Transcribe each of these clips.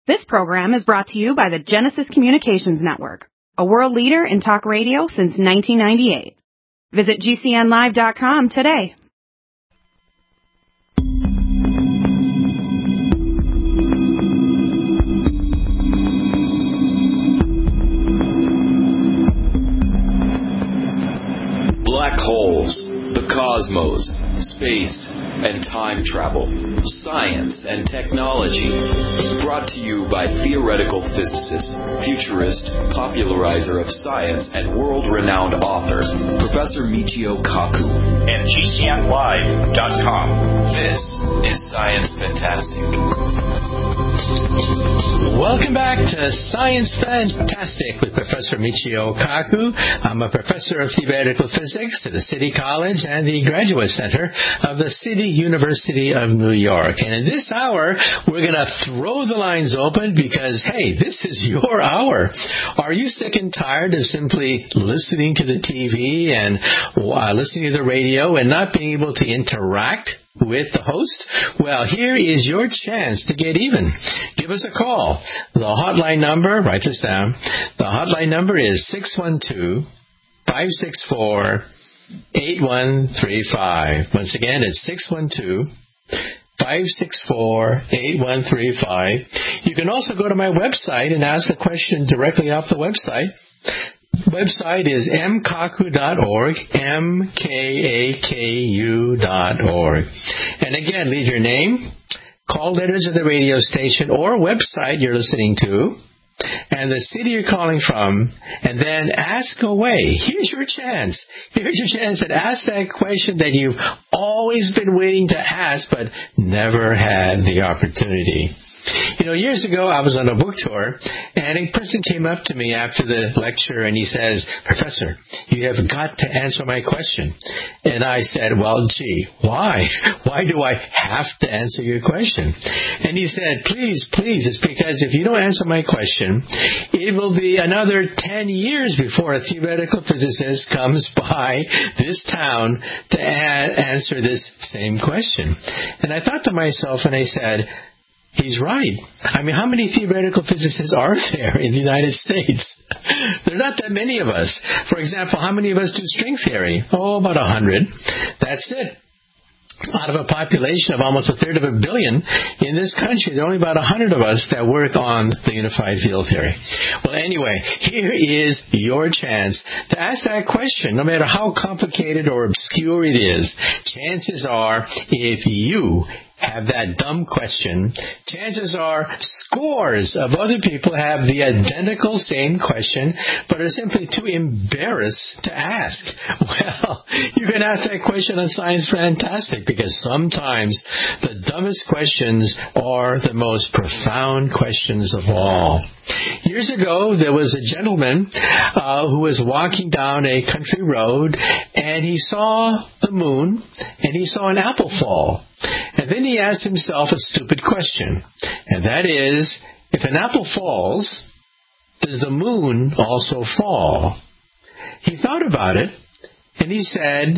This program is brought to you by the Genesis Communications Network, a world leader in talk radio since 1998. Visit GCNlive.com today. Black holes, the cosmos, space, and time travel, science and technology. Brought to you by theoretical physicist, futurist, popularizer of science, and world-renowned author, Professor Michio Kaku. And GCNlive.com. This is Science Fantastic. Welcome back to Science Fantastic with Professor Michio Kaku. I'm a professor of theoretical physics at the City College and the Graduate Center of the City University of New York. And in this hour, we're going to throw the lines open because, hey, this is your hour. Are you sick and tired of simply listening to the TV and listening to the radio and not being able to interact with the host? Well, here is your chance to get even. Give us a call. The hotline number, write this down. The hotline number is 612-564-8135. Once again, it's 612-564-8135. You can also go to my website and ask a question directly off the website. Website is mkaku.org, mkaku.org. And again, leave your name, call letters of the radio station or website you're listening to, and the city you're calling from, and then ask away. Here's your chance. Here's your chance to ask that question that you've always been waiting to ask but never had the opportunity. You know, years ago, I was on a book tour, and a person came up to me after the lecture, and he says, "Professor, you have got to answer my question." And I said, "Well, gee, why? Why do I have to answer your question?" And he said, please, it's because if you don't answer my question, it will be another 10 years before a theoretical physicist comes by this town to answer this same question. And I thought to myself, and I said, he's right. I mean, how many theoretical physicists are there in the United States? There are not that many of us. For example, how many of us do string theory? Oh, about 100. That's it. Out of a population of almost 1/3 billion in this country, there are only about 100 of us that work on the unified field theory. Well, anyway, here is your chance to ask that question, no matter how complicated or obscure it is. Chances are, if you have that dumb question, chances are scores of other people have the identical same question, but are simply too embarrassed to ask. Well, you can ask that question on Science Fantastic, because sometimes the dumbest questions are the most profound questions of all. Years ago, there was a gentleman who was walking down a country road, and he saw the moon, and he saw an apple fall. And then he asked himself a stupid question, and that is, if an apple falls, does the moon also fall? He thought about it, and he said,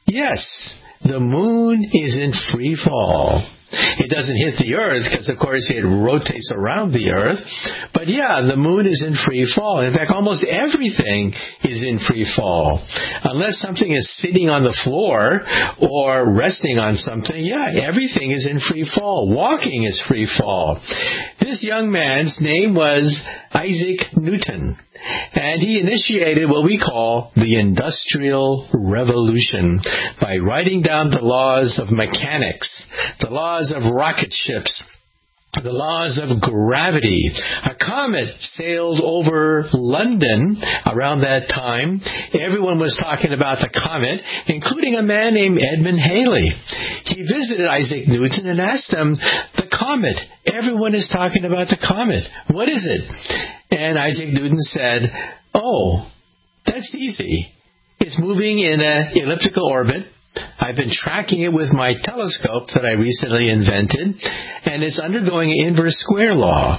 yes, the moon is in free fall. It doesn't hit the earth because, of course, it rotates around the earth. But yeah, the moon is in free fall. In fact, almost everything is in free fall. Unless something is sitting on the floor or resting on something, yeah, everything is in free fall. Walking is free fall. This young man's name was Isaac Newton. And he initiated what we call the Industrial Revolution by writing down the laws of mechanics, the laws of rocket ships, the laws of gravity. A comet sailed over London around that time. Everyone was talking about the comet, including a man named Edmund Halley. He visited Isaac Newton and asked him, the comet, everyone is talking about the comet. What is it? And Isaac Newton said, oh, that's easy. It's moving in an elliptical orbit. I've been tracking it with my telescope that I recently invented, and it's undergoing inverse square law.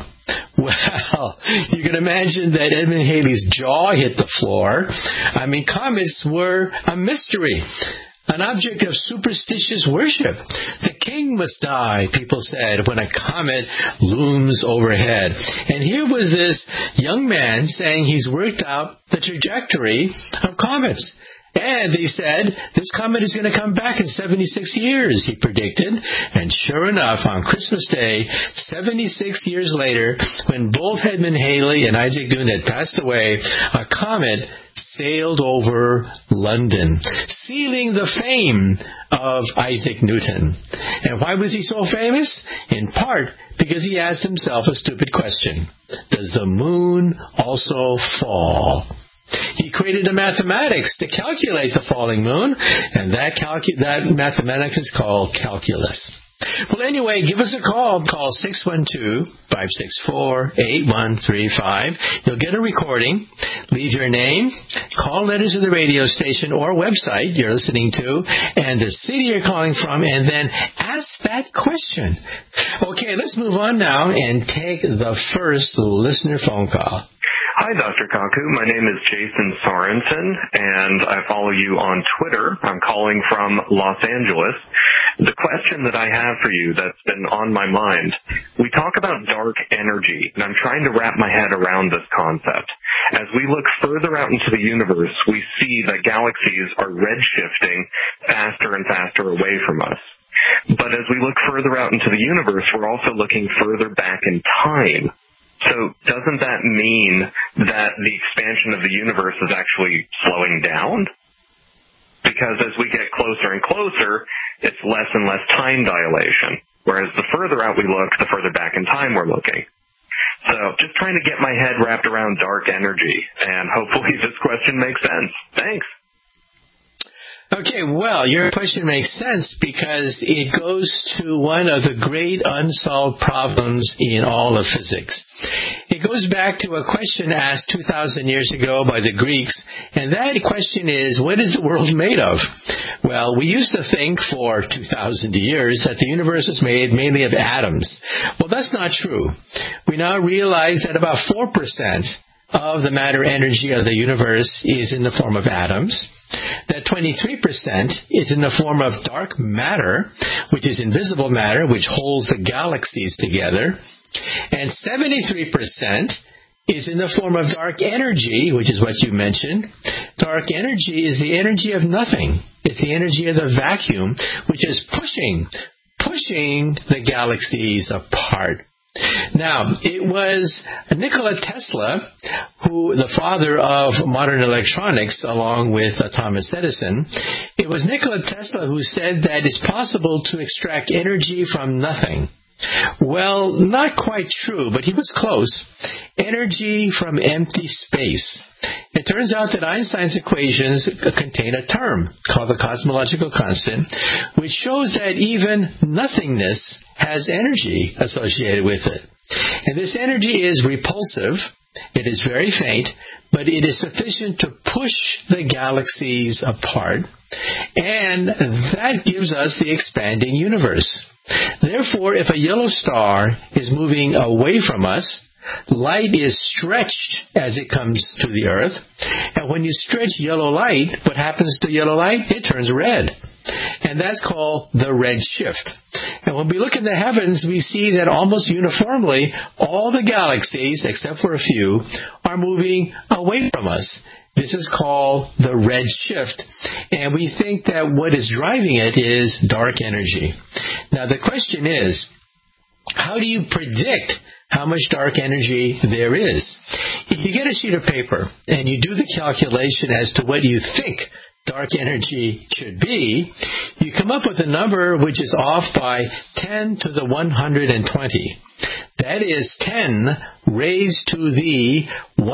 Well, you can imagine that Edmund Halley's jaw hit the floor. I mean, comets were a mystery. an object of superstitious worship. The king must die, people said, when a comet looms overhead. And here was this young man saying he's worked out the trajectory of comets. And he said, this comet is going to come back in 76 years, he predicted. And sure enough, on Christmas Day, 76 years later, when both Edmund Halley and Isaac Newton had passed away, a comet sailed over London, sealing the fame of Isaac Newton. And why was he so famous? In part because he asked himself a stupid question. Does the moon also fall? He created a mathematics to calculate the falling moon, and that mathematics is called calculus. Well, anyway, give us a call. Call 612-564-8135. You'll get a recording. Leave your name, call letters of the radio station or website you're listening to, and the city you're calling from, and then ask that question. Okay, let's move on now and take the first listener phone call. Hi, Dr. Kaku. My name is Jason Sorensen, and I follow you on Twitter. I'm calling from Los Angeles. The question that I have for you that's been on my mind, we talk about dark energy, and I'm trying to wrap my head around this concept. As we look further out into the universe, we see that galaxies are redshifting faster and faster away from us. But as we look further out into the universe, we're also looking further back in time. So doesn't that mean that the expansion of the universe is actually slowing down? Because as we get closer and closer, it's less and less time dilation. Whereas the further out we look, the further back in time we're looking. So just trying to get my head wrapped around dark energy, and hopefully this question makes sense. Thanks. Okay, well, your question makes sense because it goes to one of the great unsolved problems in all of physics. It goes back to a question asked 2,000 years ago by the Greeks, and that question is, what is the world made of? Well, we used to think for 2,000 years that the universe is made mainly of atoms. Well, that's not true. We now realize that about 4% of the matter energy of the universe is in the form of atoms, that 23% is in the form of dark matter, which is invisible matter, which holds the galaxies together, and 73% is in the form of dark energy, which is what you mentioned. Dark energy is the energy of nothing. It's the energy of the vacuum, which is pushing the galaxies apart. Now, it was Nikola Tesla, who the father of modern electronics, along with Thomas Edison. It was Nikola Tesla who said that it's possible to extract energy from nothing. Well, not quite true, but he was close. Energy from empty space. It turns out that Einstein's equations contain a term called the cosmological constant, which shows that even nothingness has energy associated with it. And this energy is repulsive. It is very faint, but it is sufficient to push the galaxies apart, and that gives us the expanding universe. Therefore, if a yellow star is moving away from us, light is stretched as it comes to the Earth. And when you stretch yellow light, what happens to yellow light? It turns red. And that's called the red shift. And when we look in the heavens, we see that almost uniformly, all the galaxies, except for a few, are moving away from us. This is called the red shift, and we think that what is driving it is dark energy. Now, the question is, how do you predict how much dark energy there is? If you get a sheet of paper and you do the calculation as to what you think dark energy should be, you come up with a number which is off by 10 to the 120. That is 10 raised to the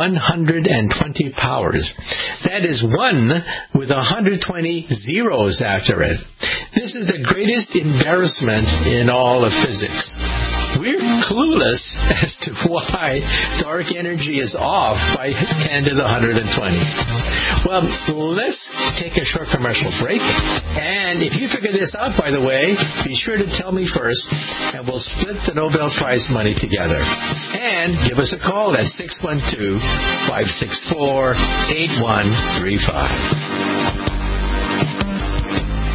120 powers. That is 1 with 120 zeros after it. This is the greatest embarrassment in all of physics. We're clueless as to why dark energy is off by 10 to the 120. Well, let's take a short commercial break. And if you figure this out, by the way, be sure to tell me first, and we'll split the Nobel Prize money together. And give us a call at 612-564-8135.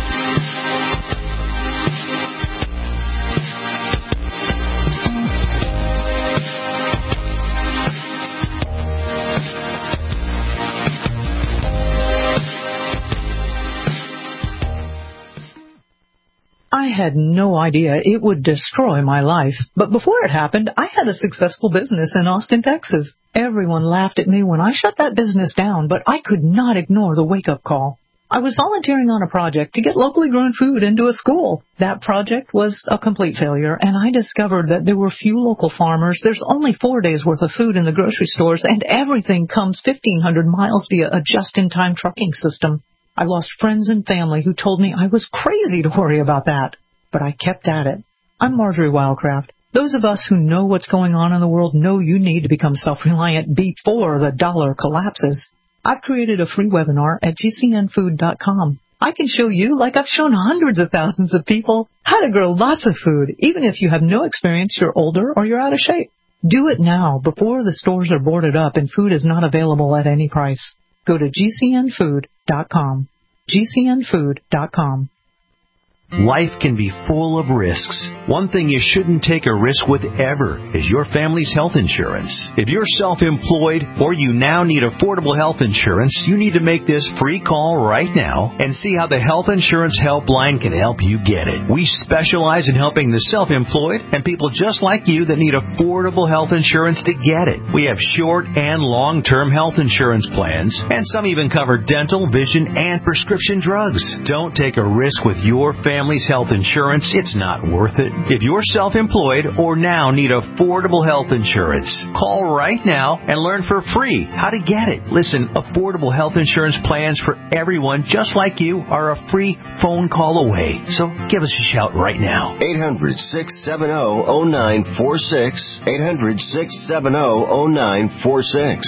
I had no idea it would destroy my life. But before it happened, I had a successful business in Austin, Texas. Everyone laughed at me when I shut that business down, but I could not ignore the wake-up call. I was volunteering on a project to get locally grown food into a school. That project was a complete failure, and I discovered that there were few local farmers. There's only 4 days' worth of food in the grocery stores, and everything comes 1,500 miles via a just-in-time trucking system. I lost friends and family who told me I was crazy to worry about that. But I kept at it. I'm Marjorie Wildcraft. Those of us who know what's going on in the world know you need to become self-reliant before the dollar collapses. I've created a free webinar at gcnfood.com. I can show you, like I've shown hundreds of thousands of people, how to grow lots of food, even if you have no experience, you're older, or you're out of shape. Do it now, before the stores are boarded up and food is not available at any price. Go to gcnfood.com. gcnfood.com. Life can be full of risks. One thing you shouldn't take a risk with ever is your family's health insurance. If you're self-employed or you now need affordable health insurance, you need to make this free call right now and see how the Health Insurance Helpline can help you get it. We specialize in helping the self-employed and people just like you that need affordable health insurance to get it. We have short and long-term health insurance plans, and some even cover dental, vision, and prescription drugs. Don't take a risk with your family's health insurance. It's not worth it. If you're self-employed or now need affordable health insurance, call right now and learn for free how to get it. Listen, affordable health insurance plans for everyone just like you are a free phone call away. So give us a shout right now. 800-670-0946. 800-670-0946.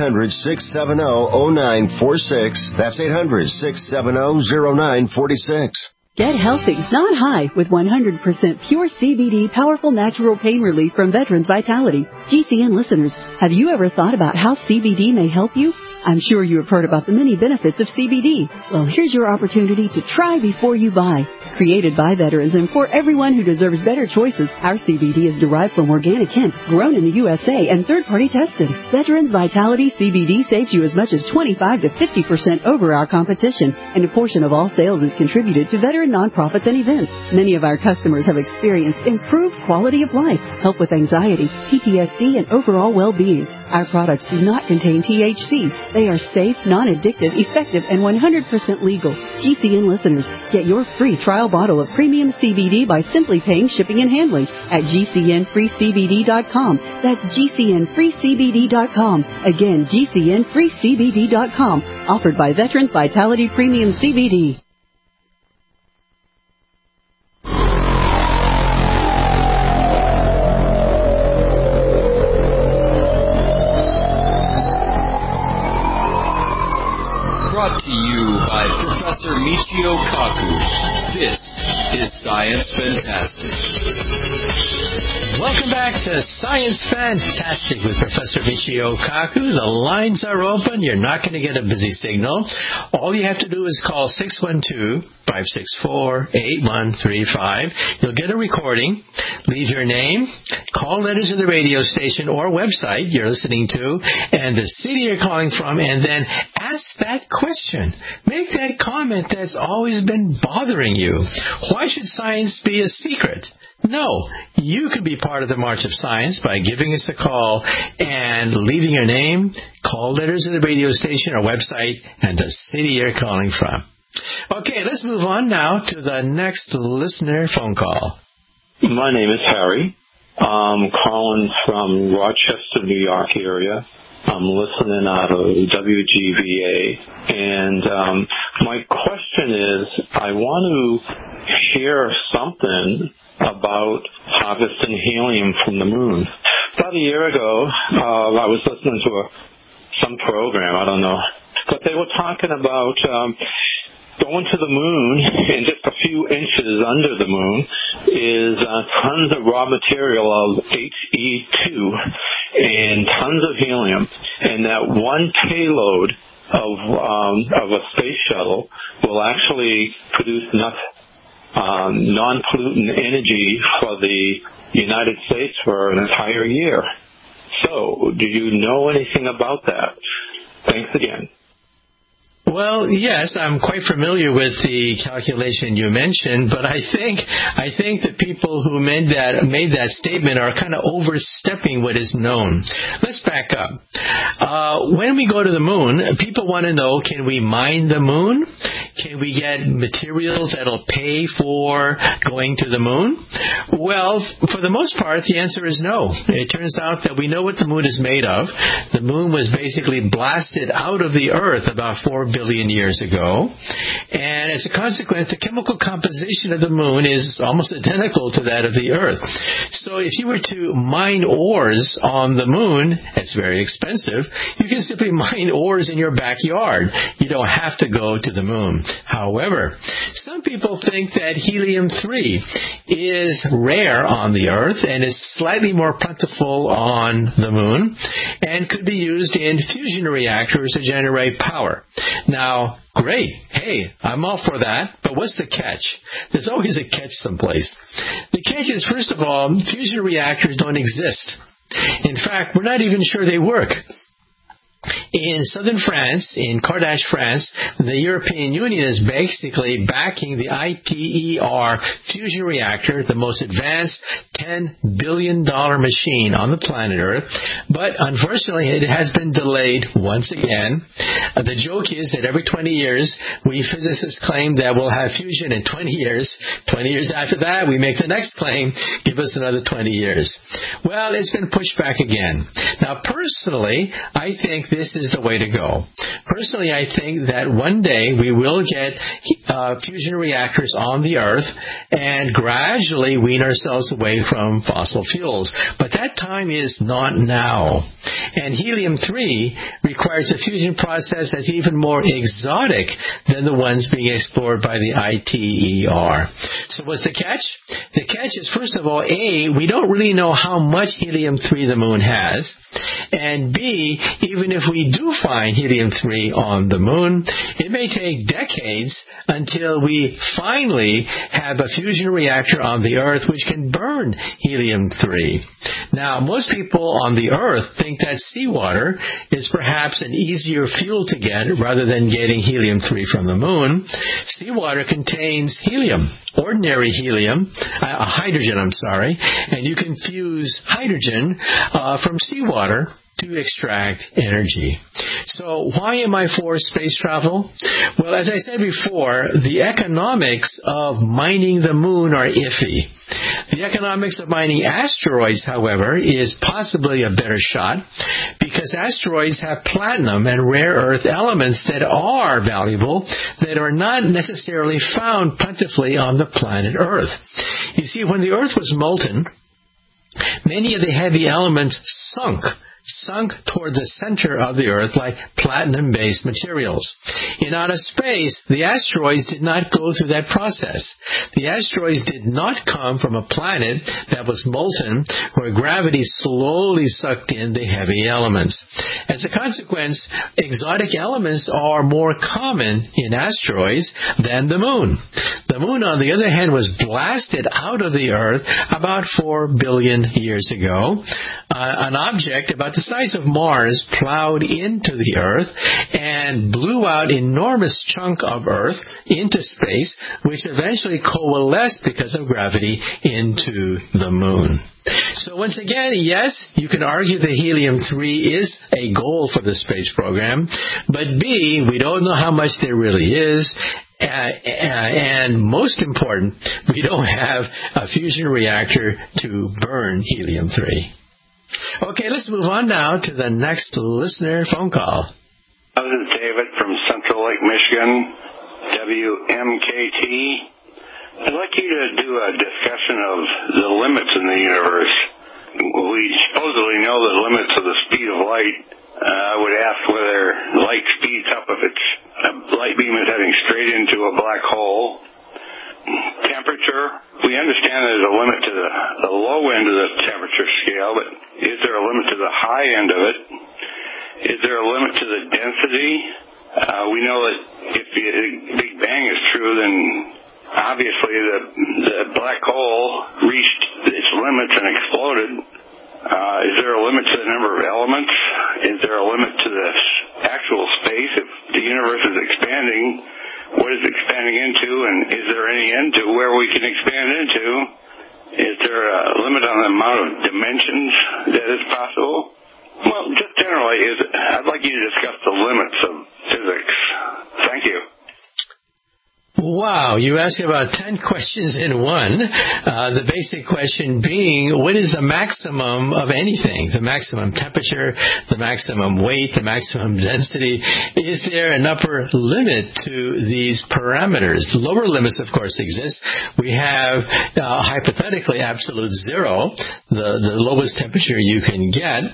800-670-0946. That's 800-670-0946. Get healthy, not high, with 100% pure CBD powerful natural pain relief from Veterans Vitality. GCN listeners, have you ever thought about how CBD may help you? I'm sure you have heard about the many benefits of CBD. Well, here's your opportunity to try before you buy. Created by veterans and for everyone who deserves better choices, our CBD is derived from organic hemp, grown in the USA, and third-party tested. Veterans Vitality CBD saves you as much as 25 to 50% over our competition, and a portion of all sales is contributed to veteran nonprofits and events. Many of our customers have experienced improved quality of life, help with anxiety, PTSD, and overall well-being. Our products do not contain THC. They are safe, non-addictive, effective, and 100% legal. GCN listeners, get your free trial bottle of premium CBD by simply paying shipping and handling at GCNFreeCBD.com. That's GCNFreeCBD.com. Again, GCNFreeCBD.com. Offered by Veterans Vitality Premium CBD. Brought to you by Professor Michio Kaku. This is Science Fantastic. Welcome back to Science Fantastic with Professor Michio Kaku. The lines are open. You're not going to get a busy signal. All you have to do is call 612-564-8135. You'll get a recording. Leave your name, call letters of the radio station or website you're listening to, and the city you're calling from, and then ask that question. Make that comment that's always been bothering you. Why should science be a secret? No, you can be part of the March of Science by giving us a call and leaving your name, call letters of the radio station or website, and the city you're calling from. Okay, let's move on now to the next listener phone call. My name is Harry. I'm calling from Rochester, New York area. I'm listening out of WGVA. And my question is, I want to hear something about harvesting helium from the moon. About a year ago, I was listening to some program, I don't know, but they were talking about going to the moon, and just a few inches under the moon is tons of raw material of He2 and tons of helium, and that one payload of a space shuttle will actually produce enough non-pollutant energy for the United States for an entire year. So, do you know anything about that? Thanks again. Well, yes, I'm quite familiar with the calculation you mentioned, but I think the people who made that statement are kind of overstepping what is known. Let's back up. When we go to the moon, people want to know, can we mine the moon? Can we get materials that'll pay for going to the moon? Well, for the most part, the answer is no. It turns out that we know what the moon is made of. The moon was basically blasted out of the Earth about 4 billion years ago. And as a consequence, the chemical composition of the moon is almost identical to that of the Earth. So if you were to mine ores on the moon, it's very expensive. You can simply mine ores in your backyard. You don't have to go to the moon. However, some people think that helium-3 is rare on the Earth and is slightly more plentiful on the moon and could be used in fusion reactors to generate power. Now, great. Hey, I'm all for that. But what's the catch? There's always a catch someplace. The catch is, first of all, fusion reactors don't exist. In fact, we're not even sure they work. In southern France, in Cardache, France, the European Union is basically backing the ITER fusion reactor, the most advanced $10 billion machine on the planet Earth. But unfortunately, it has been delayed once again. The joke is that every 20 years, we physicists claim that we'll have fusion in 20 years. 20 years after that, we make the next claim, give us another 20 years. Well, it's been pushed back again. Now, personally, I think this is the way to go. Personally, I think that one day we will get fusion reactors on the Earth and gradually wean ourselves away from fossil fuels. But that time is not now. And helium-3 requires a fusion process that's even more exotic than the ones being explored by the ITER. So what's the catch? The catch is, first of all, A, we don't really know how much helium-3 the moon has. And B, even if we do find helium-3 on the moon, it may take decades until we finally have a fusion reactor on the Earth which can burn helium-3. Now, most people on the Earth think that seawater is perhaps an easier fuel to get rather than getting helium-3 from the moon. Seawater contains helium, ordinary helium, hydrogen, and you can fuse hydrogen from seawater to extract energy. So why am I for space travel? Well, as I said before, the economics of mining the moon are iffy. The economics of mining asteroids, however, is possibly a better shot because asteroids have platinum and rare earth elements that are valuable that are not necessarily found plentifully on the planet Earth. You see, when the Earth was molten, many of the heavy elements sunk toward the center of the Earth like platinum-based materials. In outer space, the asteroids did not go through that process. The asteroids did not come from a planet that was molten where gravity slowly sucked in the heavy elements. As a consequence, exotic elements are more common in asteroids than the moon. The moon, on the other hand, was blasted out of the Earth about 4 billion years ago. An object about the size of Mars plowed into the Earth and blew out enormous chunk of Earth into space, which eventually coalesced because of gravity into the moon. So once again, yes, you can argue that helium-3 is a goal for the space program, but B, we don't know how much there really is. And most important, we don't have a fusion reactor to burn helium-3. Okay, let's move on now to the next listener phone call. This is David from Central Lake, Michigan, WMKT. I'd like you to do a discussion of the limits in the universe. We supposedly know the limits of the speed of light. I would ask whether light speeds up if a light beam is heading straight into a black hole. Temperature, we understand there's a limit to the low end of the temperature scale, but is there a limit to the high end of it? Is there a limit to the density? We know that if the Big Bang is true, then obviously the black hole reached its limits and exploded. Is there a limit to the number of elements? Is there a limit to the actual space? If the universe is expanding possible? Well, just generally, I'd like you to discuss the limits of physics. Thank you. Wow, you asked about 10 questions in one. The basic question being, what is the maximum of anything? The maximum temperature, the maximum weight, the maximum density. Is there an upper limit to these parameters? Lower limits, of course, exist. We have, hypothetically, absolute zero, the lowest temperature you can get.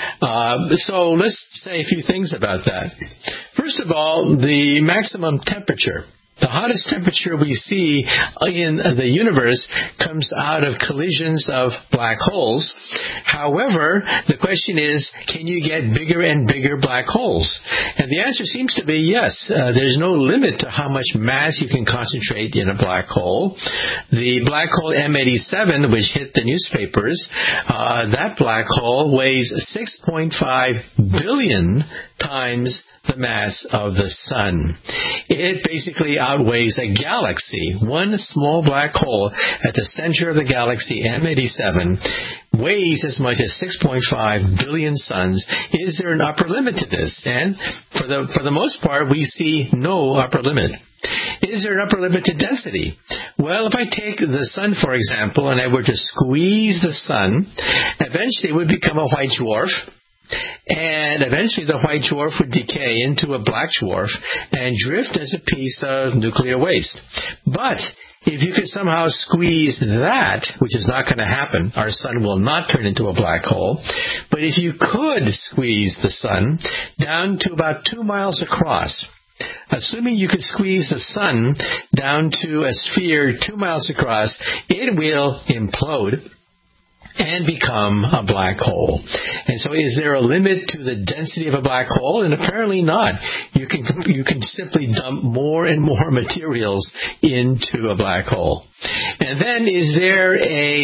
So let's say a few things about that. First of all, the maximum temperature. The hottest temperature we see in the universe comes out of collisions of black holes. However, the question is, can you get bigger and bigger black holes? And the answer seems to be yes. There's no limit to how much mass you can concentrate in a black hole. The black hole M87, which hit the newspapers, that black hole weighs 6.5 billion times the mass of the sun. It basically outweighs a galaxy. One small black hole at the center of the galaxy, M87, weighs as much as 6.5 billion suns. Is there an upper limit to this? And for the most part, we see no upper limit. Is there an upper limit to density? Well, if I take the sun, for example, and I were to squeeze the sun, eventually it would become a white dwarf. And eventually the white dwarf would decay into a black dwarf and drift as a piece of nuclear waste. But if you could somehow squeeze that, which is not going to happen, our sun will not turn into a black hole, but if you could squeeze the sun down to about 2 miles across, assuming you could squeeze the sun down to a sphere 2 miles across, it will implode and become a black hole. And so is there a limit to the density of a black hole? And apparently not. You can simply dump more and more materials into a black hole. And then is there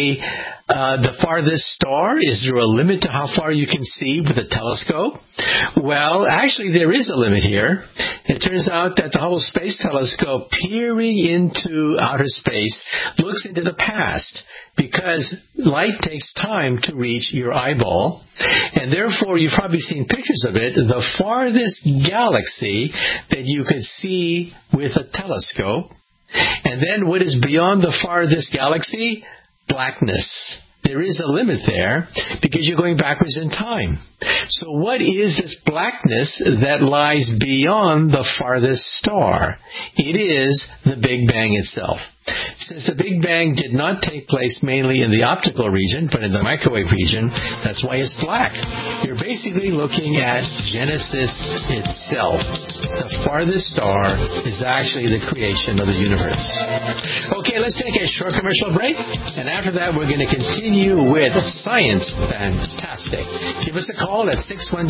the farthest star? Is there a limit to how far you can see with a telescope? Well, actually there is a limit here. It turns out that the Hubble Space Telescope, peering into outer space, looks into the past, because light takes time to reach your eyeball, and therefore you've probably seen pictures of it. The farthest galaxy that you could see with a telescope, and then what is beyond the farthest galaxy? Blackness. There is a limit there because you're going backwards in time. So what is this blackness that lies beyond the farthest star? It is the Big Bang itself. Since the Big Bang did not take place mainly in the optical region, but in the microwave region, that's why it's black. You're basically looking at Genesis itself. The farthest star is actually the creation of the universe. Okay, let's take a short commercial break, and after that we're going to continue with Science Fantastic. Give us a call at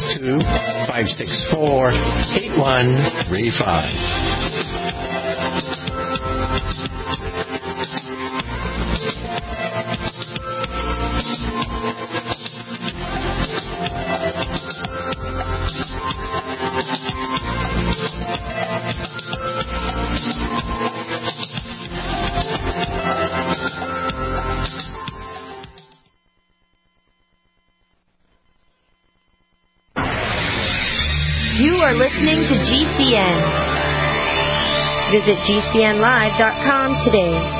612-564-8135. You are listening to GCN. Visit GCNlive.com today.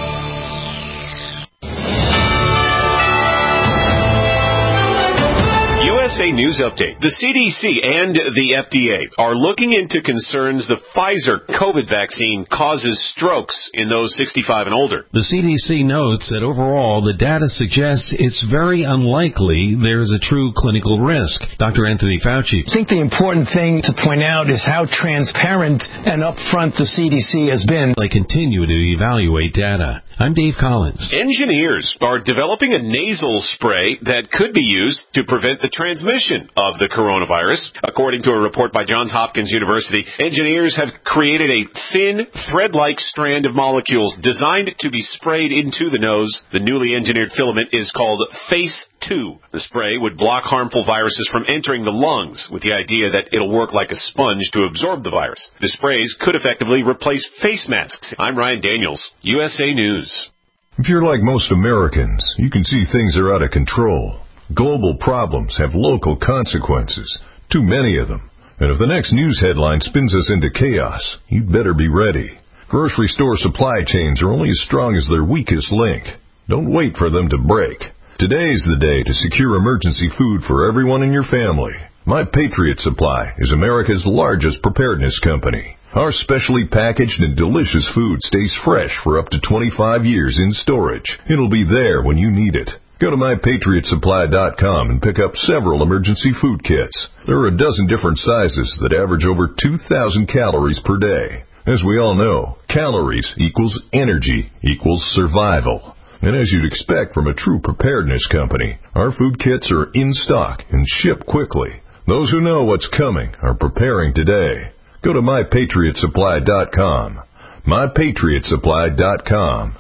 USA News Update. The CDC and the FDA are looking into concerns the Pfizer COVID vaccine causes strokes in those 65 and older. The CDC notes that overall the data suggests it's very unlikely there's a true clinical risk. Dr. Anthony Fauci. I think the important thing to point out is how transparent and upfront the CDC has been. They continue to evaluate data. I'm Dave Collins. Engineers are developing a nasal spray that could be used to prevent the transmission of the coronavirus. According to a report by Johns Hopkins University, engineers have created a thin, thread-like strand of molecules designed to be sprayed into the nose. The newly engineered filament is called Face 2. The spray would block harmful viruses from entering the lungs, with the idea that it'll work like a sponge to absorb the virus. The sprays could effectively replace face masks. I'm Ryan Daniels, USA News. If you're like most Americans, you can see things are out of control. Global problems have local consequences, too many of them. And if the next news headline spins us into chaos, you'd better be ready. Grocery store supply chains are only as strong as their weakest link. Don't wait for them to break. Today's the day to secure emergency food for everyone in your family. My Patriot Supply is America's largest preparedness company. Our specially packaged and delicious food stays fresh for up to 25 years in storage. It'll be there when you need it. Go to MyPatriotSupply.com and pick up several emergency food kits. There are a dozen different sizes that average over 2,000 calories per day. As we all know, calories equals energy equals survival. And as you'd expect from a true preparedness company, our food kits are in stock and ship quickly. Those who know what's coming are preparing today. Go to MyPatriotSupply.com. MyPatriotSupply.com.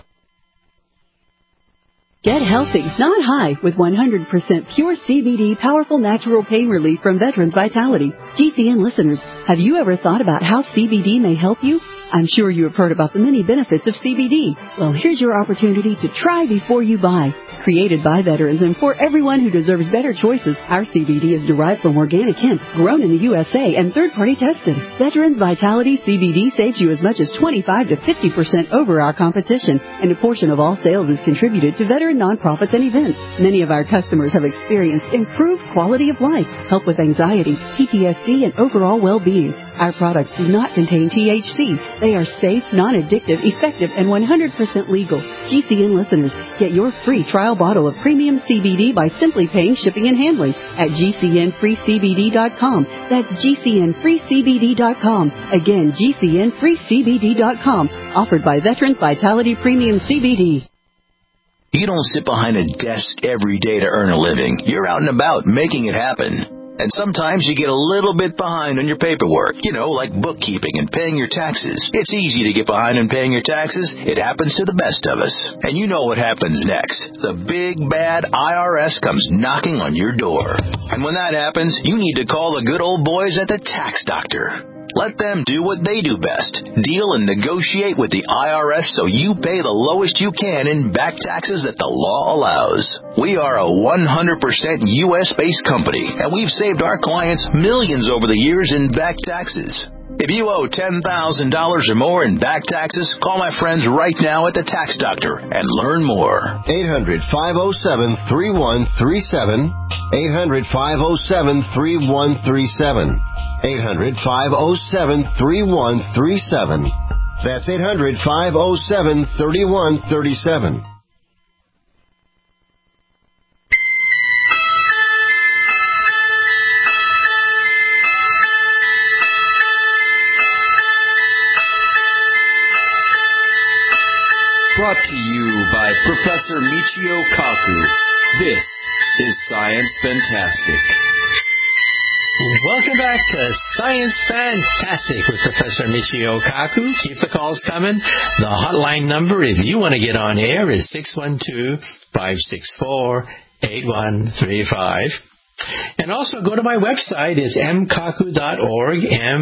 Get healthy, not high, with 100% pure CBD powerful natural pain relief from Veterans Vitality. GCN listeners, have you ever thought about how CBD may help you? I'm sure you have heard about the many benefits of CBD. Well, here's your opportunity to try before you buy. Created by veterans and for everyone who deserves better choices, our CBD is derived from organic hemp, grown in the USA, and third-party tested. Veterans Vitality CBD saves you as much as 25 to 50% over our competition, and a portion of all sales is contributed to veteran nonprofits and events. Many of our customers have experienced improved quality of life, help with anxiety, PTSD, and overall well-being. Our products do not contain THC. They are safe, non-addictive, effective, and 100% legal. GCN listeners, get your free trial bottle of premium CBD by simply paying shipping and handling at GCNFreeCBD.com. That's GCNFreeCBD.com. Again, GCNFreeCBD.com. Offered by Veterans Vitality Premium CBD. You don't sit behind a desk every day to earn a living. You're out and about making it happen. And sometimes you get a little bit behind on your paperwork, like bookkeeping and paying your taxes. It's easy to get behind on paying your taxes. It happens to the best of us. And you know what happens next. The big, bad IRS comes knocking on your door. And when that happens, you need to call the good old boys at the Tax Doctor. Let them do what they do best. Deal and negotiate with the IRS so you pay the lowest you can in back taxes that the law allows. We are a 100% U.S.-based company, and we've saved our clients millions over the years in back taxes. If you owe $10,000 or more in back taxes, call my friends right now at the Tax Doctor and learn more. 800-507-3137. 800-507-3137. 800-507-3137. That's 800-507-3137. Brought to you by Professor Michio Kaku. This is Science Fantastic. Welcome back to Science Fantastic with Professor Michio Kaku. Keep the calls coming. The hotline number, if you want to get on air, is 612-564-8135. And also go to my website. It's mkaku.org,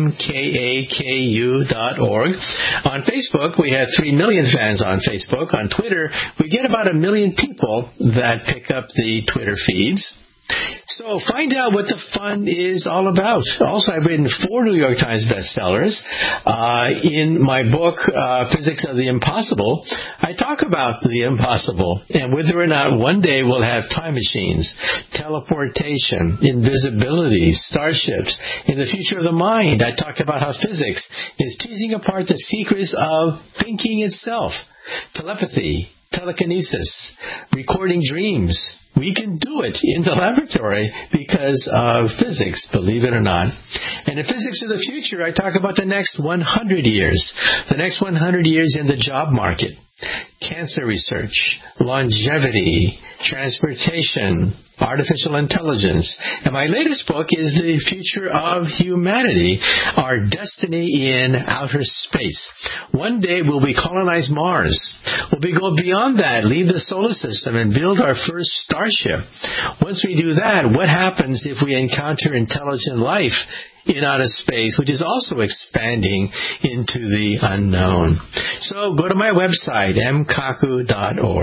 mkaku.org. On Facebook, we have 3 million fans on Facebook. On Twitter, we get about 1 million people that pick up the Twitter feeds. So find out what the fun is all about. Also, I've written 4 New York Times bestsellers. In my book, Physics of the Impossible, I talk about the impossible and whether or not one day we'll have time machines, teleportation, invisibility, starships. In the future of the mind, I talk about how physics is teasing apart the secrets of thinking itself, telepathy, telekinesis, recording dreams. We can do it in the laboratory because of physics, believe it or not. And in Physics of the Future, I talk about the next 100 years. The next 100 years in the job market. Cancer research, longevity, transportation, artificial intelligence. And my latest book is The Future of Humanity, Our Destiny in Outer Space. One day we'll be colonize Mars. We'll go beyond that, leave the solar system, and build our first starship. Once we do that, what happens if we encounter intelligent life in outer space, which is also expanding into the unknown? So go to my website, mkaku.org.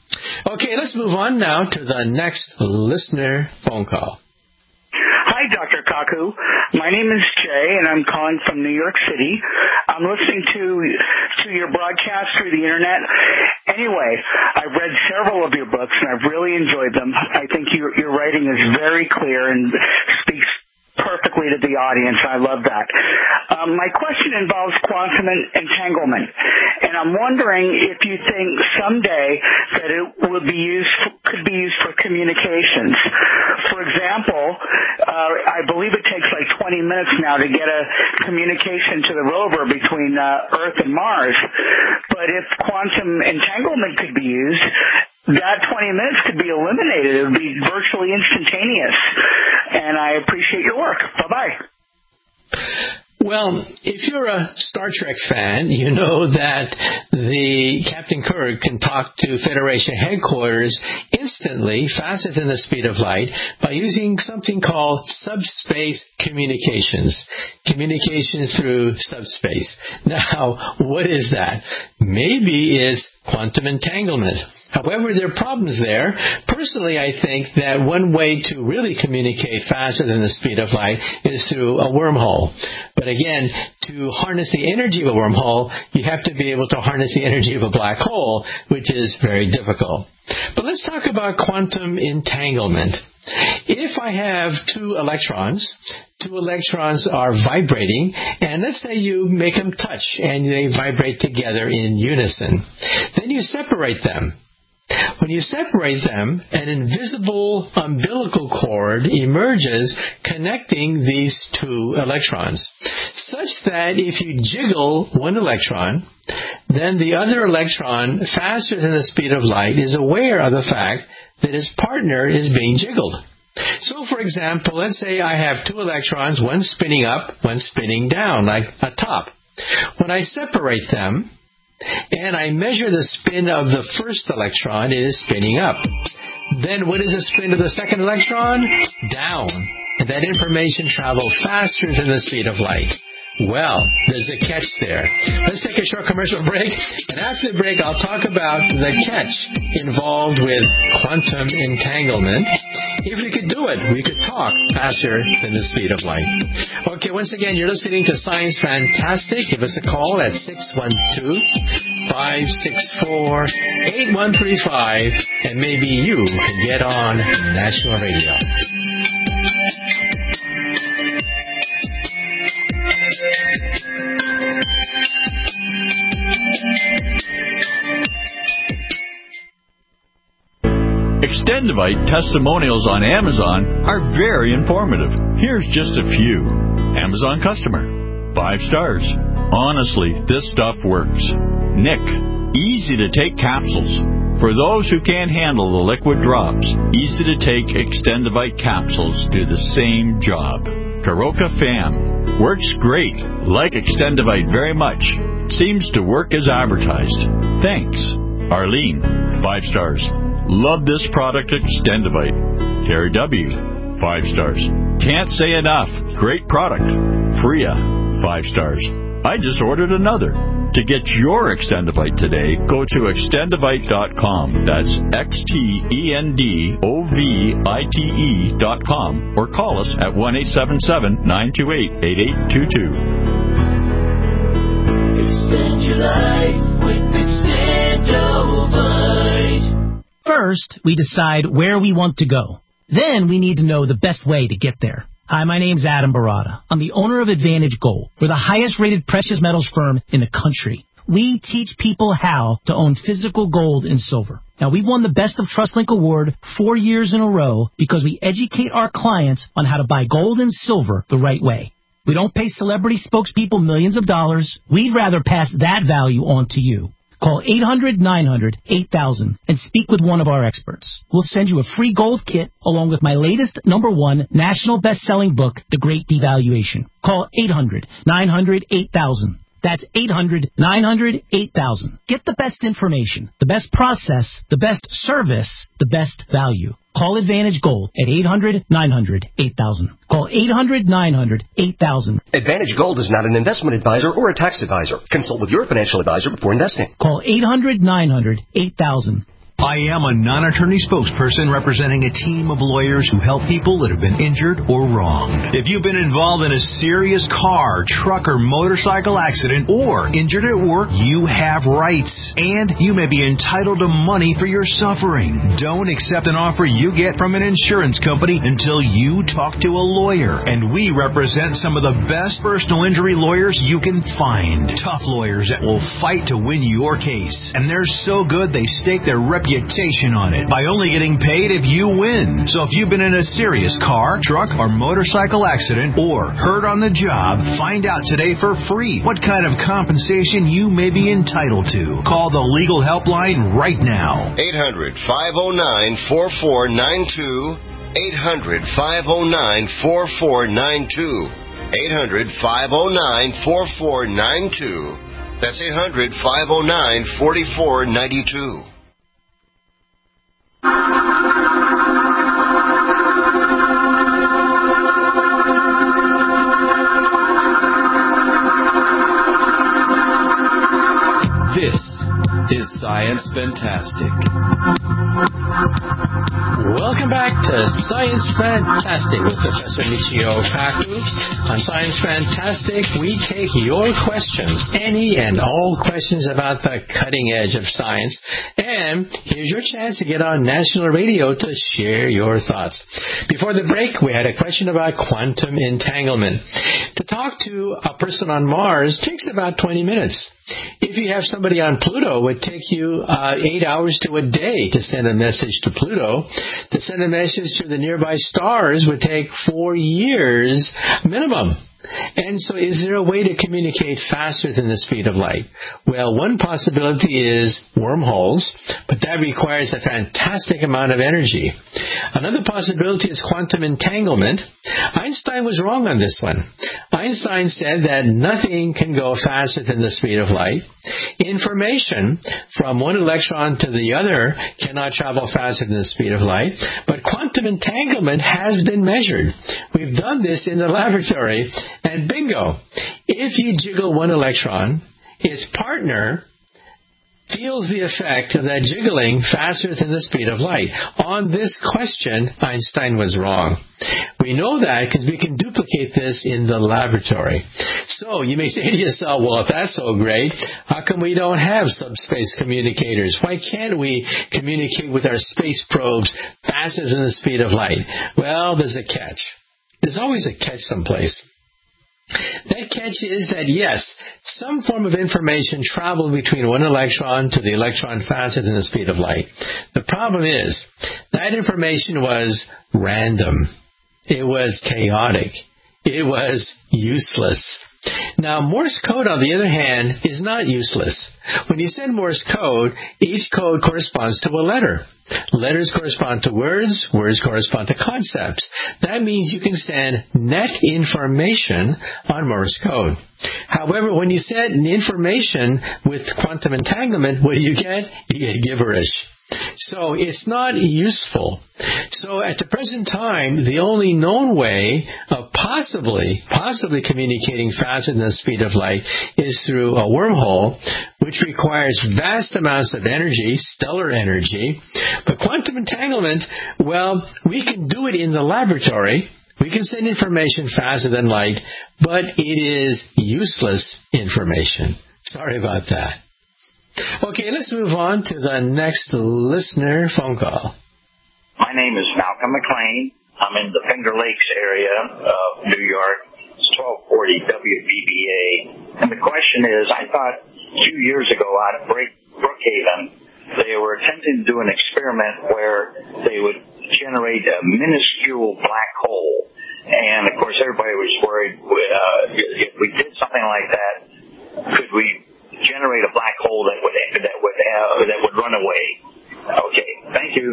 Okay, let's move on now to the next listener phone call. Hi, Dr. Kaku. My name is Jay, and I'm calling from New York City. I'm listening to your broadcast through the Internet. Anyway, I've read several of your books, and I've really enjoyed them. I think your writing is very clear and speaks perfectly to the audience. I love that. My question involves quantum entanglement, and I'm wondering if you think someday that it could be used for communications. For example, I believe it takes like 20 minutes now to get a communication to the rover between Earth and Mars. But if quantum entanglement could be used, that 20 minutes could be eliminated. It would be virtually instantaneous. And I appreciate your work. Bye-bye. Well, if you're a Star Trek fan, you know that the Captain Kirk can talk to Federation headquarters instantly, faster than the speed of light, by using something called subspace communications. Communications through subspace. Now, what is that? Maybe it's quantum entanglement. However, there are problems there. Personally, I think that one way to really communicate faster than the speed of light is through a wormhole. But again, to harness the energy of a wormhole, you have to be able to harness the energy of a black hole, which is very difficult. But let's talk about quantum entanglement. If I have two electrons are vibrating, and let's say you make them touch and they vibrate together in unison. Then you separate them. When you separate them, an invisible umbilical cord emerges connecting these two electrons, such that if you jiggle one electron, then the other electron, faster than the speed of light, is aware of the fact that its partner is being jiggled. So, for example, let's say I have two electrons, one spinning up, one spinning down, like a top. When I separate them, and I measure the spin of the first electron, it is spinning up. Then what is the spin of the second electron? Down. And that information travels faster than the speed of light. Well, there's a catch there. Let's take a short commercial break, and after the break I'll talk about the catch involved with quantum entanglement. If we could do it, we could talk faster than the speed of light. Okay, once again, you're listening to Science Fantastic. Give us a call at 612-564-8135, and maybe you can get on National Radio. Extendivite testimonials on Amazon are very informative. Here's just a few. Amazon customer. 5 stars. Honestly, this stuff works. Nick. Easy to take capsules. For those who can't handle the liquid drops, easy to take Extendivite capsules do the same job. Karoka Fam. Works great. Like Extendivite very much. Seems to work as advertised. Thanks. Arlene. 5 stars. Love this product, Extendivite. Terry W. 5 stars. Can't say enough. Great product. Freya. 5 stars. I just ordered another. To get your Extendivite today, go to Extendivite.com. That's XTENDOVITE.com, or call us at 1-877-928-8822. Extend your life with Extendovite. First, we decide where we want to go. Then we need to know the best way to get there. Hi, my name's Adam Barada. I'm the owner of Advantage Gold. We're the highest-rated precious metals firm in the country. We teach people how to own physical gold and silver. Now, we've won the Best of TrustLink Award 4 years in a row because we educate our clients on how to buy gold and silver the right way. We don't pay celebrity spokespeople millions of dollars. We'd rather pass that value on to you. Call 800-900-8000 and speak with one of our experts. We'll send you a free gold kit along with my latest #1 national best-selling book, The Great Devaluation. Call 800-900-8000. That's 800-900-8000. Get the best information, the best process, the best service, the best value. Call Advantage Gold at 800-900-8000. Call 800-900-8000. Advantage Gold is not an investment advisor or a tax advisor. Consult with your financial advisor before investing. Call 800-900-8000. I am a non-attorney spokesperson representing a team of lawyers who help people that have been injured or wronged. If you've been involved in a serious car, truck, or motorcycle accident or injured at work, you have rights, and you may be entitled to money for your suffering. Don't accept an offer you get from an insurance company until you talk to a lawyer, and we represent some of the best personal injury lawyers you can find. Tough lawyers that will fight to win your case, and they're so good they stake their reputation on it by only getting paid if you win. So if you've been in a serious car, truck, or motorcycle accident or hurt on the job, find out today for free what kind of compensation you may be entitled to. Call the legal helpline right now. 800-509-4492. 800-509-4492. 800-509-4492. That's 800-509-4492. This is Science Fantastic. Welcome back to Science Fantastic with Professor Michio Kaku. On Science Fantastic, we take your questions, any and all questions about the cutting edge of science. And here's your chance to get on national radio to share your thoughts. Before the break, we had a question about quantum entanglement. To talk to a person on Mars takes about 20 minutes. If you have somebody on Pluto, it would take you 8 hours to a day to send a message to Pluto. To send a message to the nearby stars would take 4 years minimum. And so is there a way to communicate faster than the speed of light? Well, one possibility is wormholes, but that requires a fantastic amount of energy. Another possibility is quantum entanglement. Einstein was wrong on this one. Einstein said that nothing can go faster than the speed of light. Information from one electron to the other cannot travel faster than the speed of light, but quantum entanglement has been measured. We've done this in the laboratory. And bingo, if you jiggle one electron, its partner feels the effect of that jiggling faster than the speed of light. On this question, Einstein was wrong. We know that because we can duplicate this in the laboratory. So you may say to yourself, well, if that's so great, how come we don't have subspace communicators? Why can't we communicate with our space probes faster than the speed of light? Well, there's a catch. There's always a catch someplace. That catch is that, yes, some form of information traveled between one electron to the electron faster than the speed of light. The problem is that information was random. It was chaotic. It was useless. Now, Morse code, on the other hand, is not useless. When you send Morse code, each code corresponds to a letter. Letters correspond to words. Words correspond to concepts. That means you can send net information on Morse code. However, when you send information with quantum entanglement, what do you get? You get gibberish. So it's not useful. So at the present time, the only known way of possibly communicating faster than the speed of light is through a wormhole, which requires vast amounts of energy, stellar energy. But quantum entanglement, well, we can do it in the laboratory. We can send information faster than light, but it is useless information. Sorry about that. Okay, let's move on to the next listener phone call. My name is Malcolm McLean. I'm in the Finger Lakes area of New York. It's 1240 WBBA. And the question is, I thought 2 years ago out of Brookhaven, they were attempting to do an experiment where they would generate a minuscule black hole. And, of course, everybody was worried if we did something like that, could we generate a black hole that would run away? Okay, thank you.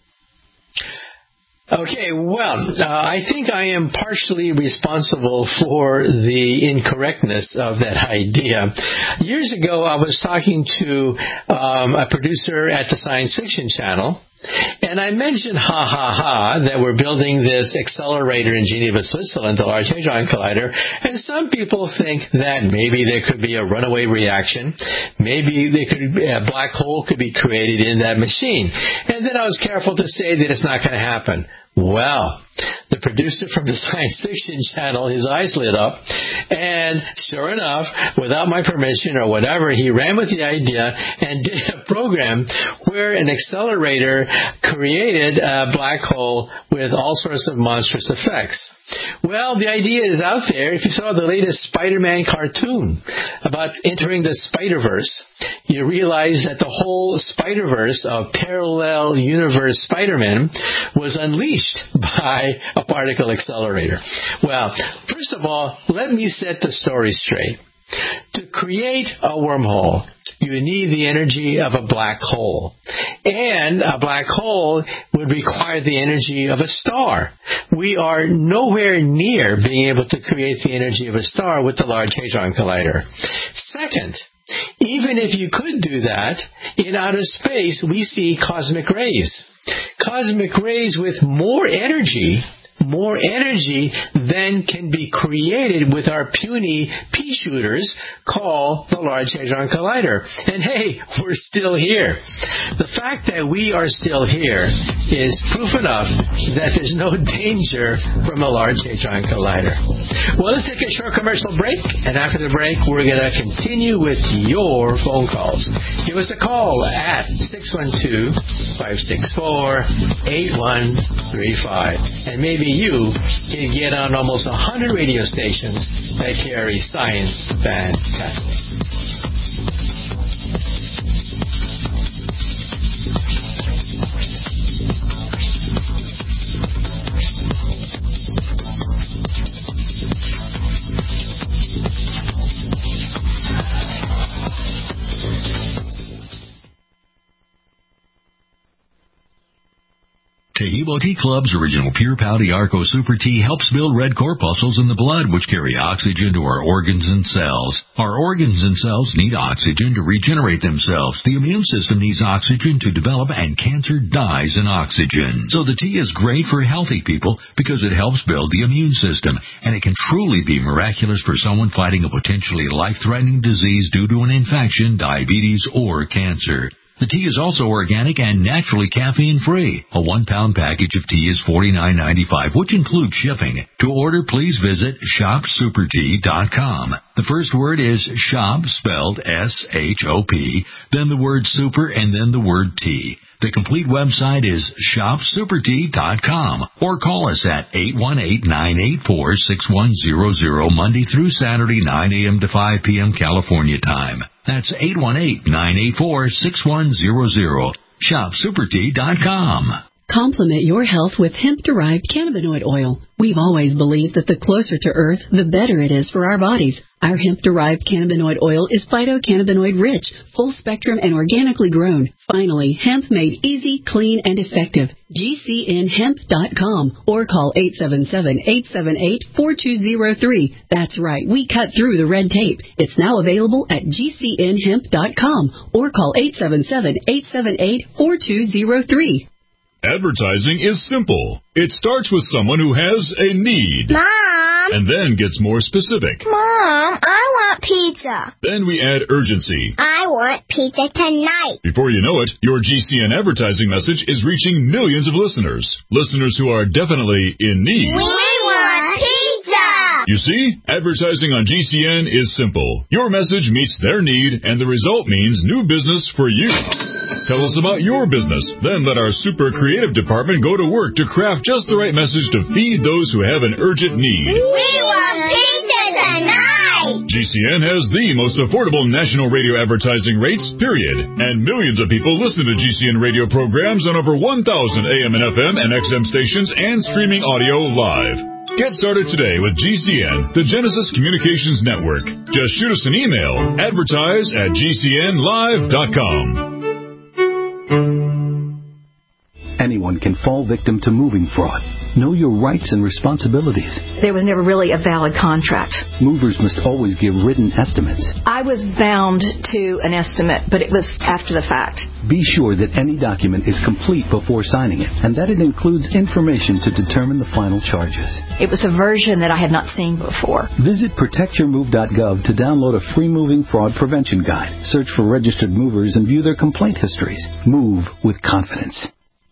Okay, well, I think I am partially responsible for the incorrectness of that idea. Years ago, I was talking to a producer at the Science Fiction Channel, And I mentioned, that we're building this accelerator in Geneva, Switzerland, the Large Hadron Collider, and some people think that maybe there could be a runaway reaction. Maybe a black hole could be created in that machine. And then I was careful to say that it's not going to happen. Well, the producer from the science fiction channel, his eyes lit up, and sure enough, without my permission or whatever, he ran with the idea and did a program where an accelerator created a black hole with all sorts of monstrous effects. Well, the idea is out there. If you saw the latest Spider-Man cartoon about entering the Spider-Verse, you realize that the whole Spider-Verse of parallel universe Spider-Man was unleashed by a particle accelerator. Well, first of all, let me set the story straight. To create a wormhole, you need the energy of a black hole. And a black hole would require the energy of a star. We are nowhere near being able to create the energy of a star with the Large Hadron Collider. Second, even if you could do that, in outer space we see cosmic rays. Cosmic rays with more energy then can be created with our puny pea shooters called the Large Hadron Collider. And hey, we're still here. The fact that we are still here is proof enough that there's no danger from a Large Hadron Collider. Well, let's take a short commercial break, and after the break, we're going to continue with your phone calls. Give us a call at 612-564-8135, and maybe you can get on almost 100 radio stations that carry Science Fantastic. Tahibo Tea Club's original Pure Pouty Arco Super Tea helps build red corpuscles in the blood, which carry oxygen to our organs and cells. Our organs and cells need oxygen to regenerate themselves. The immune system needs oxygen to develop, and cancer dies in oxygen. So the tea is great for healthy people because it helps build the immune system, and it can truly be miraculous for someone fighting a potentially life-threatening disease due to an infection, diabetes, or cancer. The tea is also organic and naturally caffeine-free. A 1-pound package of tea is $49.95, which includes shipping. To order, please visit shopsupertea.com. The first word is shop, spelled S-H-O-P, then the word super, and then the word tea. The complete website is shopsupertea.com, or call us at 818-984-6100 Monday through Saturday, 9 a.m. to 5 p.m. California time. That's 818-984-6100. Shopsupertea.com. Complement your health with hemp-derived cannabinoid oil. We've always believed that the closer to Earth, the better it is for our bodies. Our hemp-derived cannabinoid oil is phytocannabinoid-rich, full-spectrum, and organically grown. Finally, hemp made easy, clean, and effective. GCNhemp.com or call 877-878-4203. That's right, we cut through the red tape. It's now available at GCNhemp.com or call 877-878-4203. Advertising is simple. It starts with someone who has a need. Mom! And then gets more specific. Mom, I want pizza. Then we add urgency. I want pizza tonight. Before you know it, your GCN advertising message is reaching millions of listeners. Listeners who are definitely in need. We want pizza! You see, advertising on GCN is simple. Your message meets their need, and the result means new business for you. Tell us about your business. Then let our super creative department go to work to craft just the right message to feed those who have an urgent need. We want pizza tonight! GCN has the most affordable national radio advertising rates, period. And millions of people listen to GCN radio programs on over 1,000 AM and FM and XM stations and streaming audio live. Get started today with GCN, the Genesis Communications Network. Just shoot us an email, advertise@gcnlive.com. Anyone can fall victim to moving fraud. Know your rights and responsibilities. There was never really a valid contract. Movers must always give written estimates. I was bound to an estimate, but it was after the fact. Be sure that any document is complete before signing it, and that it includes information to determine the final charges. It was a version that I had not seen before. Visit protectyourmove.gov to download a free moving fraud prevention guide. Search for registered movers and view their complaint histories. Move with confidence.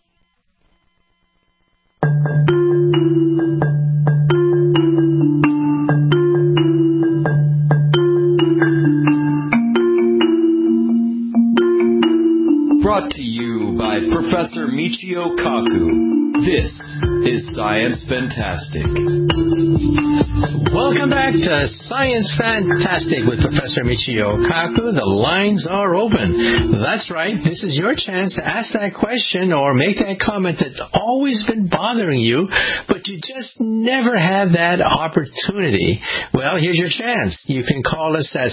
Brought to you by Professor Michio Kaku. This is Science Fantastic. Welcome back to Science Fantastic with Professor Michio Kaku. The lines are open. That's right. This is your chance to ask that question or make that comment that's always been bothering you, but you just never had that opportunity. Well, here's your chance. You can call us at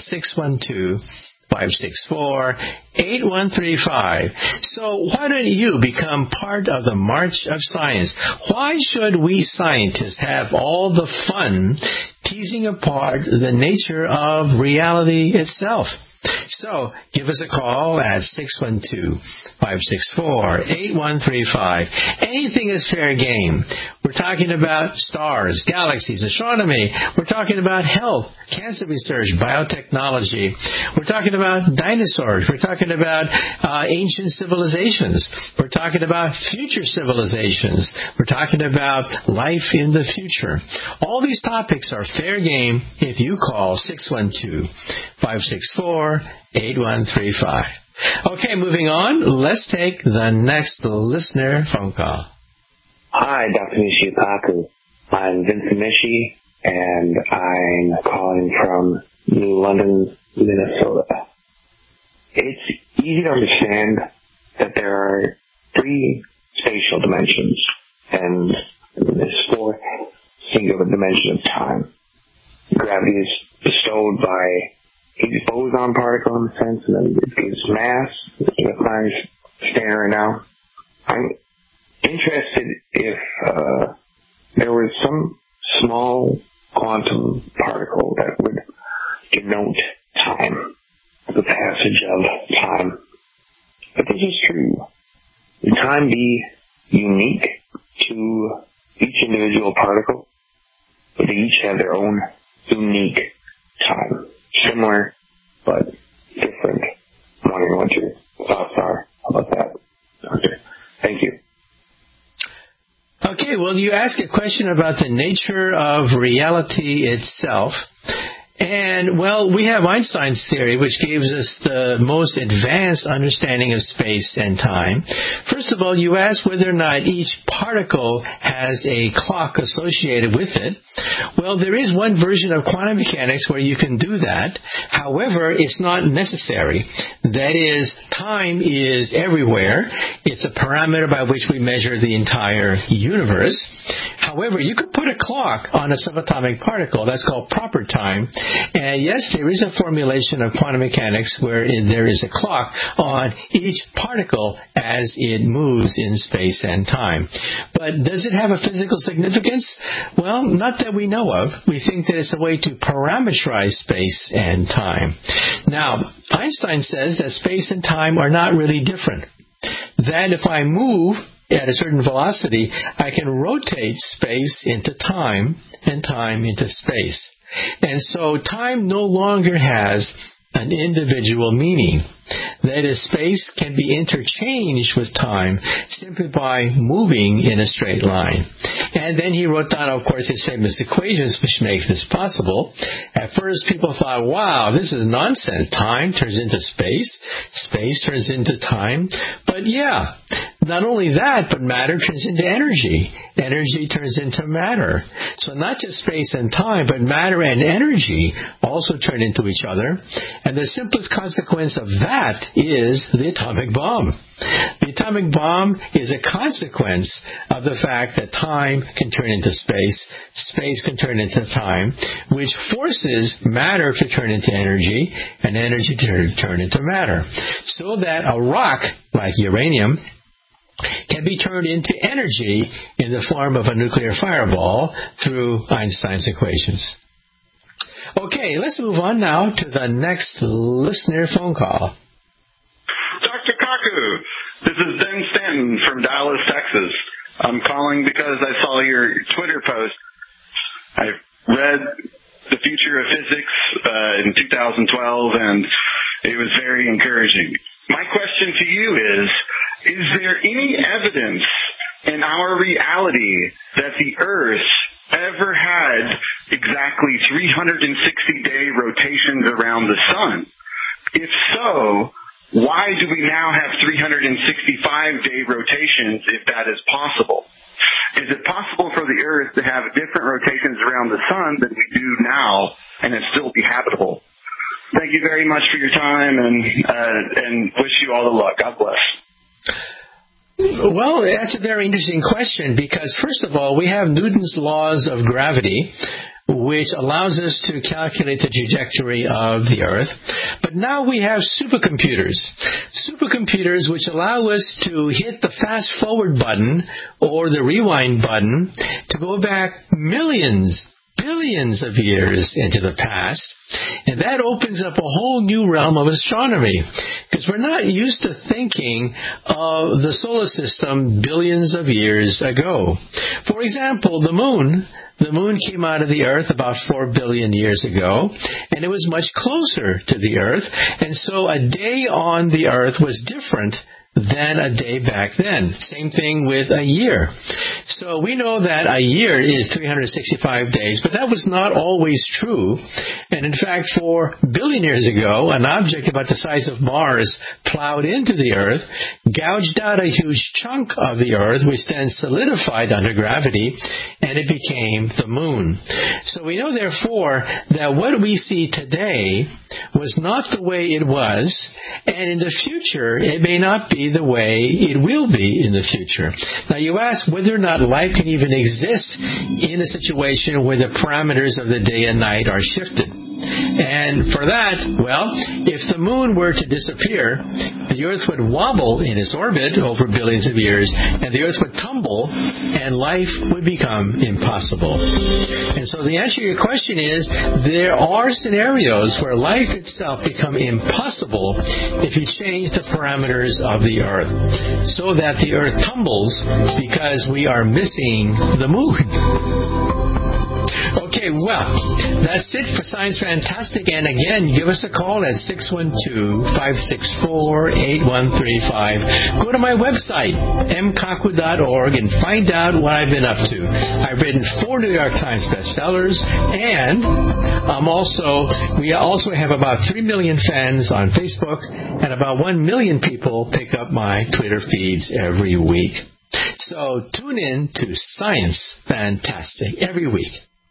612-564-8135. So why don't you become part of the March of Science? Why should we scientists have all the fun teasing apart the nature of reality itself? So give us a call at 612-564-8135. Anything is fair game. We're talking about stars, galaxies, astronomy. We're talking about health, cancer research, biotechnology. We're talking about dinosaurs. We're talking about ancient civilizations. We're talking about future civilizations. We're talking about life in the future. All these topics are fair game if you call 612-564-8135. Okay, moving on. Let's take the next listener phone call. Hi, Dr. Michio Kaku. I'm Vincent Mishi, and I'm calling from New London, Minnesota. It's easy to understand that there are 3 spatial dimensions, and there's 4 singular dimensions of time. Gravity is bestowed by each boson particle in a sense, and then it gives mass. That's my understanding right now. I'm interested if there was some small quantum particle that would denote time, the passage of time. If this is true, would time be unique to each individual particle? Would they each have their own unique time? Similar, but different. I'm wondering what your thoughts are about that, Doctor. Thank you. Okay, well, you asked a question about the nature of reality itself. And, well, we have Einstein's theory, which gives us the most advanced understanding of space and time. First of all, you asked whether or not each particle has a clock associated with it. Well, there is one version of quantum mechanics where you can do that. However, it's not necessary. That is, time is everywhere. It's a parameter by which we measure the entire universe. However, you could put a clock on a subatomic particle. That's called proper time. And yes, there is a formulation of quantum mechanics where there is a clock on each particle as it moves in space and time. But does it have a physical significance? Well, not that we know of. We think that it's a way to parameterize space and time. Now, Einstein says that space and time are not really different. That if I move at a certain velocity, I can rotate space into time and time into space. And so time no longer has an individual meaning. That is, space can be interchanged with time simply by moving in a straight line. And then he wrote down, of course, his famous equations which make this possible. At first, people thought, wow, this is nonsense. Time turns into space. Space turns into time. But yeah, not only that, but matter turns into energy. Energy turns into matter. So not just space and time, but matter and energy also turn into each other. And the simplest consequence of that is the atomic bomb. The atomic bomb is a consequence of the fact that time can turn into space, space can turn into time, which forces matter to turn into energy, and energy to turn into matter. So that a rock like uranium can be turned into energy in the form of a nuclear fireball through Einstein's equations. Okay, let's move on now to the next listener phone call. Dr. Kaku, this is Ben Stanton from Dallas, Texas. I'm calling because I saw your Twitter post. I read The Future of Physics in 2012, and it was very encouraging. My question to you is there any evidence in our reality that the Earth ever had exactly 360-day rotations around the sun? If so, why do we now have 365-day rotations if that is possible? Is it possible for the Earth to have different rotations around the sun than we do now and it still be habitable? Thank you very much for your time, and wish you all the luck. God bless. Well, that's a very interesting question because, first of all, we have Newton's laws of gravity, which allows us to calculate the trajectory of the Earth. But now we have supercomputers. Supercomputers which allow us to hit the fast-forward button or the rewind button to go back billions of years into the past. And that opens up a whole new realm of astronomy because we're not used to thinking of the solar system billions of years ago. For example, the moon came out of the Earth about 4 billion years ago, and it was much closer to the Earth. And so a day on the Earth was different than a day back then. Same thing with a year. So we know that a year is 365 days, but that was not always true. And in fact, 4 billion years ago, an object about the size of Mars plowed into the Earth, gouged out a huge chunk of the Earth, which then solidified under gravity, and it became the moon. So we know, therefore, that what we see today was not the way it was, and in the future, it may not be the way it will be in the future. Now, you ask whether or not life can even exist in a situation where the parameters of the day and night are shifted. And for that, well, if the moon were to disappear, the Earth would wobble in its orbit over billions of years, and the Earth would tumble, and life would become impossible. And so the answer to your question is, there are scenarios where life itself becomes impossible if you change the parameters of the Earth, so that the Earth tumbles because we are missing the moon. Okay, well, that's it for Science Fantastic. And again, give us a call at 612-564-8135. Go to my website, mkaku.org, and find out what I've been up to. I've written 4 New York Times bestsellers, and we also have about 3 million fans on Facebook, and about 1 million people pick up my Twitter feeds every week. So tune in to Science Fantastic every week.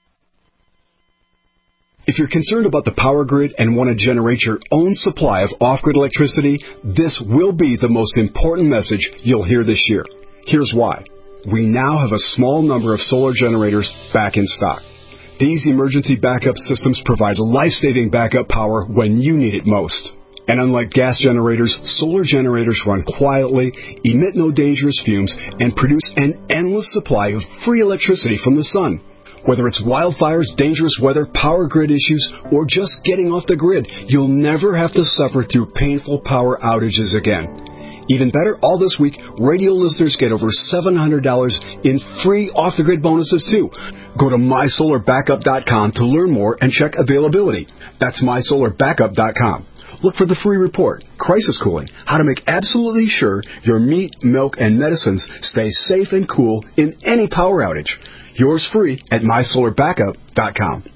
If you're concerned about the power grid and want to generate your own supply of off-grid electricity, this will be the most important message you'll hear this year. Here's why. We now have a small number of solar generators back in stock. These emergency backup systems provide life-saving backup power when you need it most. And unlike gas generators, solar generators run quietly, emit no dangerous fumes, and produce an endless supply of free electricity from the sun. Whether it's wildfires, dangerous weather, power grid issues, or just getting off the grid, you'll never have to suffer through painful power outages again. Even better, all this week, radio listeners get over $700 in free off-the-grid bonuses, too. Go to mysolarbackup.com to learn more and check availability. That's mysolarbackup.com. Look for the free report, Crisis Cooling, how to make absolutely sure your meat, milk, and medicines stay safe and cool in any power outage. Yours free at mysolarbackup.com.